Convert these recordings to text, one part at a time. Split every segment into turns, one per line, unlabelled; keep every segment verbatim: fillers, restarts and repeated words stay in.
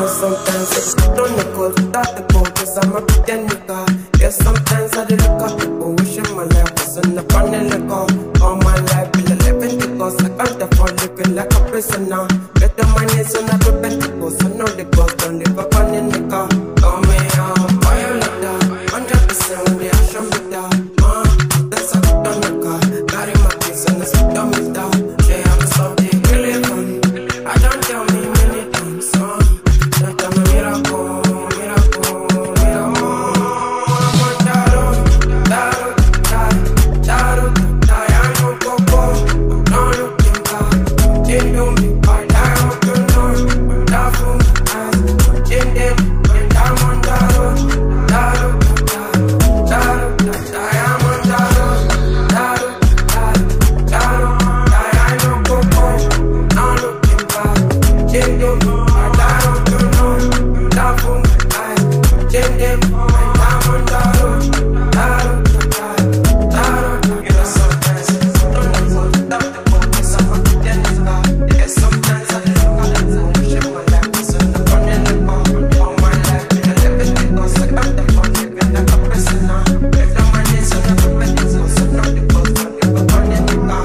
sometimes I just don't go without the goal, cause I'm a pretend nigga. Yeah, sometimes I do look up people wishing my life was on the front and let go. All my life will eleven to go, so I can't afford living like a prisoner. Get the money so I repent to go, so know the ghost don't live up on the nigga. Call me out, violator, hundred percent when they action me down. Uh, that's a good on the car, carry my kids and that's what I'm with down. They have something really funny, I don't tell me many times, uh, that I'm a miracle, miracle, miracle. I'm on Daru, Daru, Daru, Daru, Daru, I know Coco, I'm not looking back. They do me bad, I hope you know, that for me, I in them, when I'm on Daru, Daru, Daru, Daru, Daru, I'm on Daru, Daru, Daru, Daru, Daru, I know Coco, not looking back. They do me bad, I hope you know, that for me, I in them, when I'm on Daru, Daru, Daru, Daru. You know sometimes I don't know without the focus, I'm a pretend nigga. Yeah, sometimes I just look at the wishing my life was on the front and let go. All my life in a living it goes, I got the fun living like a prisoner. If the money so I repent it goes, so now the ghost don't live up on the nigga.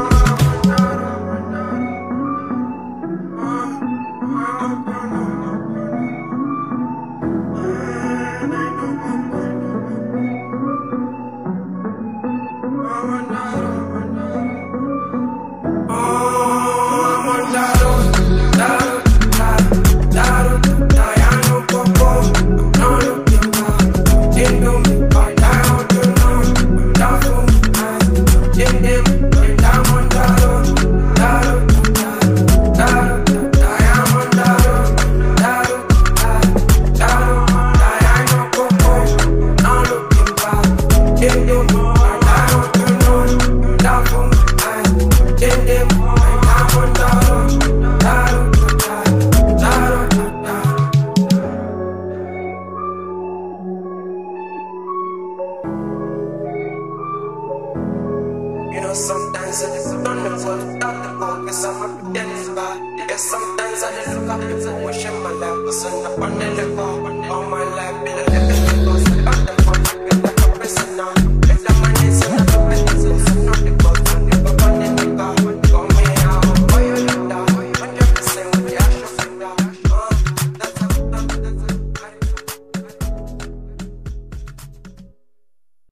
I'm on Daru, Daru, Daru, Daru, Daru, I know Coco, I'm not looking back. They do me bad, I hope you know, that for me, I in them, when I'm on Daru, Daru, Daru, Daru, Daru, I'm on Daru, Daru, Daru, Daru, Daru, I know Coco, not looking back. They do me bad, I hope you know, that for me, I in them, when I'm on Daru, Daru, Daru, Daru, Daru. You know sometimes I just don't know without the focus, I'm a pretend nigga. Yeah, sometimes I just look up people wishing my life was on the front and let go. All my life been a living it goes, I got the fun